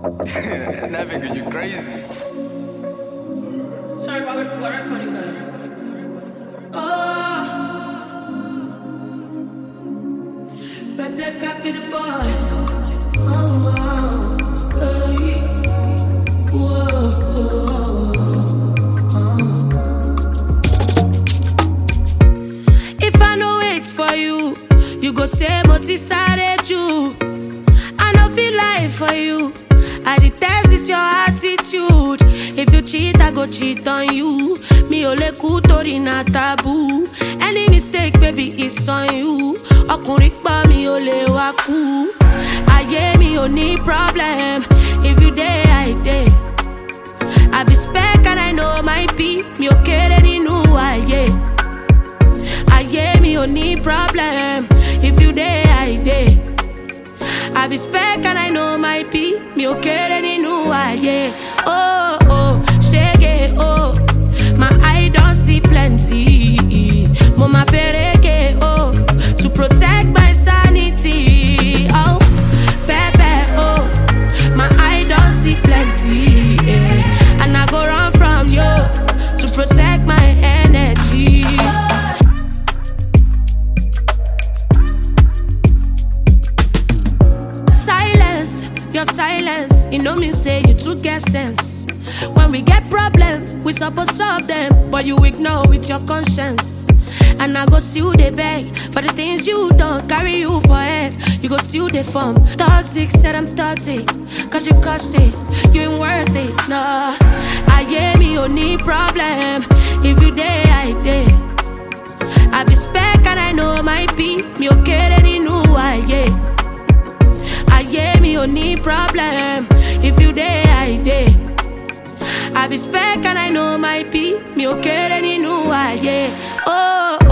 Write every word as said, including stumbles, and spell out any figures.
That nigga, you crazy. Sorry, what we're, what are recording, guys? Oh, Rebecca for the boys. Oh, oh, hey. Whoa, oh. If I no wait for you, you go say motisare you. I no feel like for you. I detest is your attitude. If you cheat, I go cheat on you. Mi ò lè kú torí na taboo. Any mistake, baby, it's on you. Ọkùnrin pa mi ò lè wá kú. Ayé mi ò ní problem. If you dey, I dey. I be spec and I know my beat. Mi ò kéré nínú ayé. Ayé mi ò ní problem. If you dey, I dey. I be spec and I know my beat. Mi ò kéré nínú ayé. Oh, oh, shege, oh. My eye don't see plenty. Mo ma ferege, oh. To protect my sanity. Oh, Pepe, oh. My eye don't see plenty. Yeah. And I go run from you. To protect my energy. Your silence, you know me say you too get sense. When we get problems, we supposed solve them, but you ignore with your conscience. And I go still they beg for the things you don't carry you for head. You go still they form toxic, said I'm toxic, cause you cost it, you ain't worth it, no. I hear me only problem. If you day, I day. I be spec and I know my beat. Me okay any new I yeah. Ayé mi ò ní problem. If you dey, I dey. I be spec and I know my beat. Mi ò kéré nínú ayé. Oh.